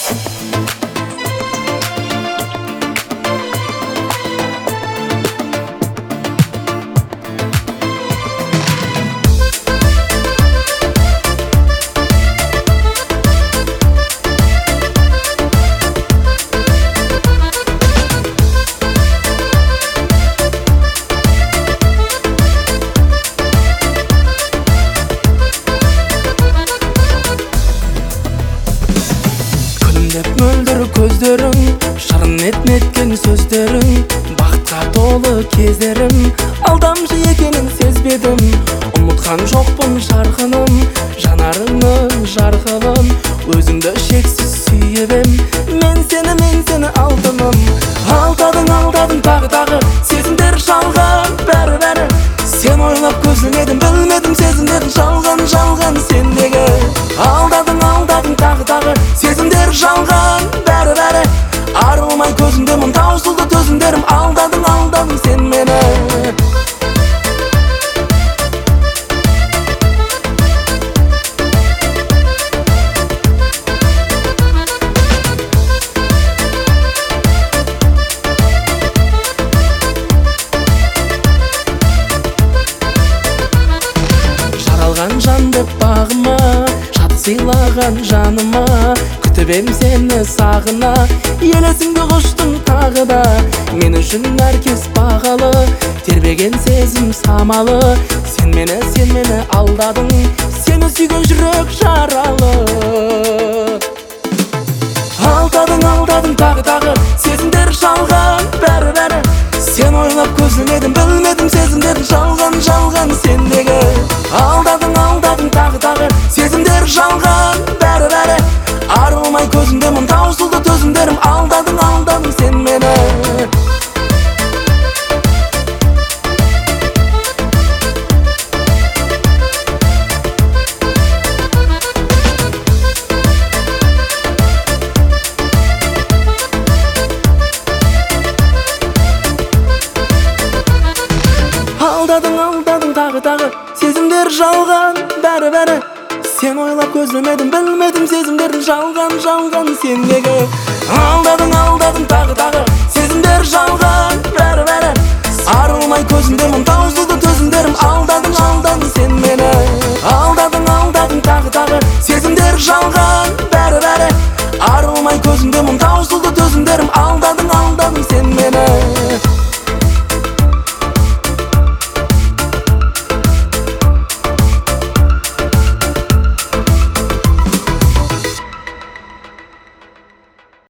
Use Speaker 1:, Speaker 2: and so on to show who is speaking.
Speaker 1: Мөлдір көздерің, шырын неткен сөздерің, бақытқа толы кездерім, алдамшы екенін сезбедім. Ұмытқан жоқпын жарқыным, жанарыңның жарқылын, өзіңді шексіз сүйіп ем, мен сені алтыным. Алдадың тағы сезімдер жалған, бәрі сен ойлап көзілмедім, білмедім сезімдердің жалған сендегі. Алдадың тағы сезімдер жалған, бәрі арылмай көзімдемін, таусылды төзімдерім. Алдадың сен мені. Жаралған жан деп бағыма, жат сыйлаған жаныма, күтіп ем сені сағына, елесіңді құштым тағы да. Мен үшін әркез бағалы, тербеген сезім самалы, сен мені алдадың, сені сүйген жүрек жаралы. Алдадың тағы сезімдер жалған, бәрі сен ойлап көзілмедім, білмедім сезімдердің жалған сендегі. Алдадың тағы сезімдер жалған, бәрі арылмай көзімдемін, таусылды төзімдерім. Алдадың сен мені. Алдадың тағы сезімдер жалған, бәрі сен ойлап көзілмедім, білмедім сезімдердің жалған сендегі. Алдадың тағы сезімдер жалған, бәрі арылмай көзімдемін, таусылды төзімдерім. Алдадың сен мені. Алдадың тағы сезімдер жалған, бәрі арылмай көзімдемін.